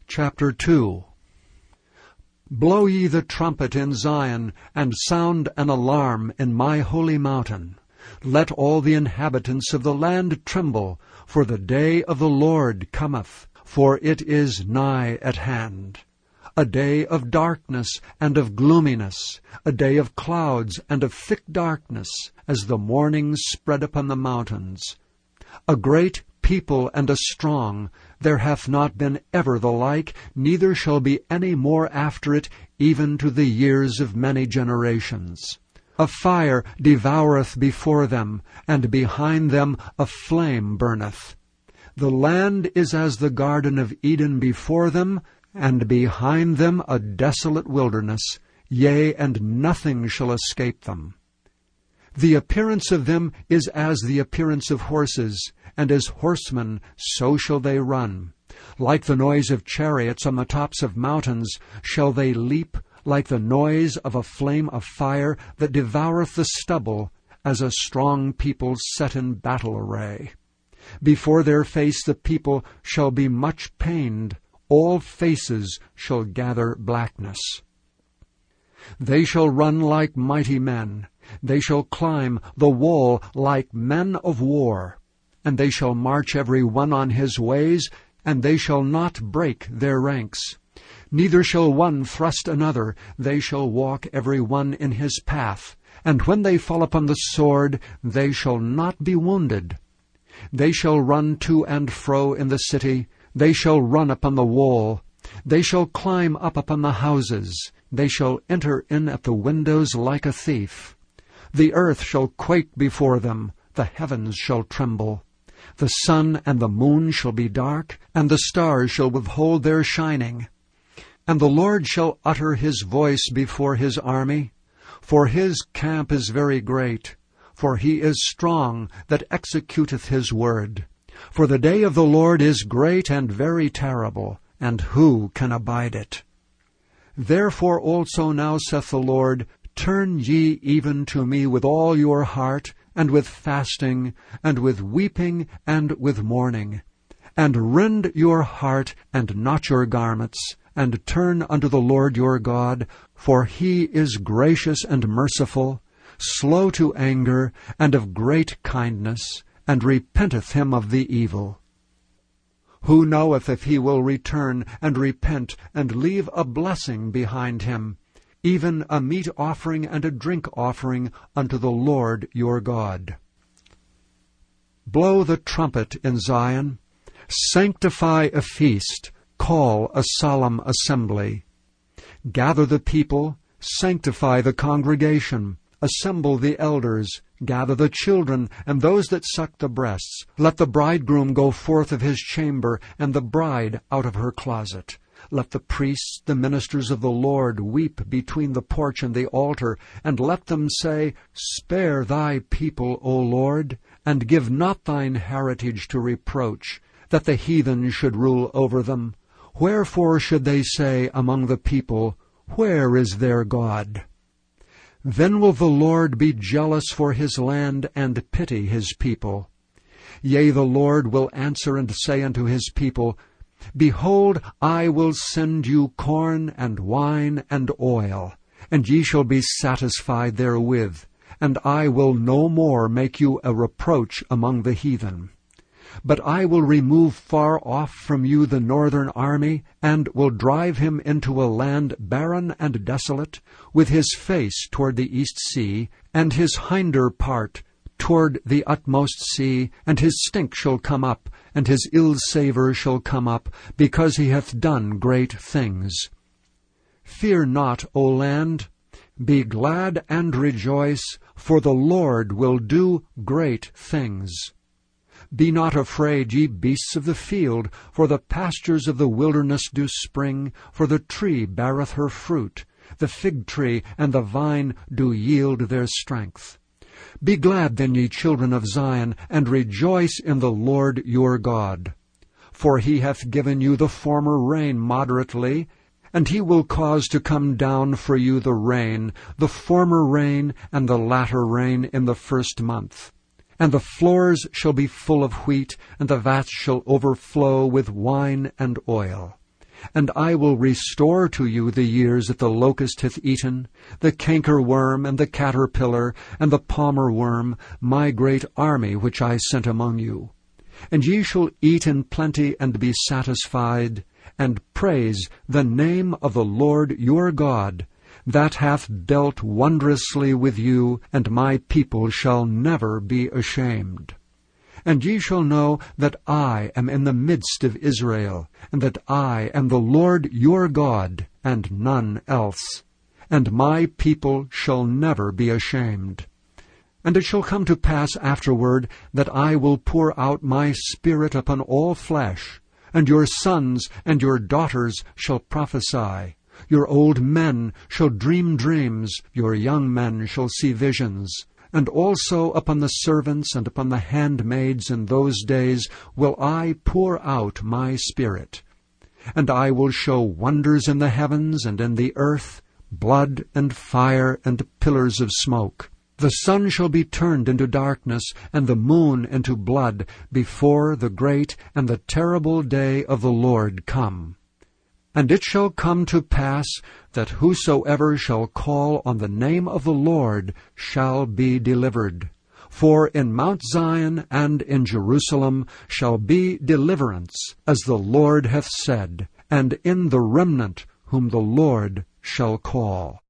Chapter 2. Blow ye the trumpet in Zion, and sound an alarm in my holy mountain. Let all the inhabitants of the land tremble, for the day of the Lord cometh, for it is nigh at hand. A day of darkness and of gloominess, a day of clouds and of thick darkness, as the morning spread upon the mountains. A great people and a strong, there hath not been ever the like, neither shall be any more after it, even to the years of many generations. A fire devoureth before them, and behind them a flame burneth. The land is as the Garden of Eden before them, and behind them a desolate wilderness, yea, and nothing shall escape them. The appearance of them is as the appearance of horses, and as horsemen so shall they run. Like the noise of chariots on the tops of mountains shall they leap, like the noise of a flame of fire that devoureth the stubble, as a strong people set in battle array. Before their face the people shall be much pained, all faces shall gather blackness. They shall run like mighty men, they shall climb the wall like men of war. And they shall march every one on his ways, and they shall not break their ranks. Neither shall one thrust another, they shall walk every one in his path. And when they fall upon the sword, they shall not be wounded. They shall run to and fro in the city, they shall run upon the wall. They shall climb up upon the houses, they shall enter in at the windows like a thief. The earth shall quake before them, the heavens shall tremble. The sun and the moon shall be dark, and the stars shall withhold their shining. And the Lord shall utter his voice before his army, for his camp is very great, for he is strong that executeth his word. For the day of the Lord is great and very terrible, and who can abide it? Therefore also now saith the Lord, turn ye even to me with all your heart, and with fasting, and with weeping, and with mourning. And rend your heart, and not your garments, and turn unto the Lord your God, for he is gracious and merciful, slow to anger, and of great kindness, and repenteth him of the evil. Who knoweth if he will return, and repent, and leave a blessing behind him, even a meat offering and a drink offering unto the Lord your God. Blow the trumpet in Zion, sanctify a feast, call a solemn assembly. Gather the people, sanctify the congregation, assemble the elders, gather the children, and those that suck the breasts. Let the bridegroom go forth of his chamber, and the bride out of her closet. Let the priests, the ministers of the Lord, weep between the porch and the altar, and let them say, spare thy people, O Lord, and give not thine heritage to reproach, that the heathen should rule over them. Wherefore should they say among the people, where is their God? Then will the Lord be jealous for his land, and pity his people. Yea, the Lord will answer and say unto his people, behold, I will send you corn and wine and oil, and ye shall be satisfied therewith, and I will no more make you a reproach among the heathen. But I will remove far off from you the northern army, and will drive him into a land barren and desolate, with his face toward the east sea, and his hinder part toward the utmost sea, and his stink shall come up, and his ill savour shall come up, because he hath done great things. Fear not, O land, be glad and rejoice, for the Lord will do great things. Be not afraid, ye beasts of the field, for the pastures of the wilderness do spring, for the tree beareth her fruit, the fig tree and the vine do yield their strength. Be glad then, ye children of Zion, and rejoice in the Lord your God. For he hath given you the former rain moderately, and he will cause to come down for you the rain, the former rain and the latter rain in the first month. And the floors shall be full of wheat, and the vats shall overflow with wine and oil. And I will restore to you the years that the locust hath eaten, the cankerworm, and the caterpillar, and the palmer worm, my great army which I sent among you. And ye shall eat in plenty and be satisfied, and praise the name of the Lord your God, that hath dealt wondrously with you, and my people shall never be ashamed. And ye shall know that I am in the midst of Israel, and that I am the Lord your God, and none else. And my people shall never be ashamed. And it shall come to pass afterward that I will pour out my Spirit upon all flesh, and your sons and your daughters shall prophesy. Your old men shall dream dreams, your young men shall see visions. And also upon the servants and upon the handmaids in those days will I pour out my Spirit. And I will show wonders in the heavens and in the earth, blood and fire and pillars of smoke. The sun shall be turned into darkness, and the moon into blood, before the great and the terrible day of the Lord come. And it shall come to pass that whosoever shall call on the name of the Lord shall be delivered. For in Mount Zion and in Jerusalem shall be deliverance, as the Lord hath said, and in the remnant whom the Lord shall call.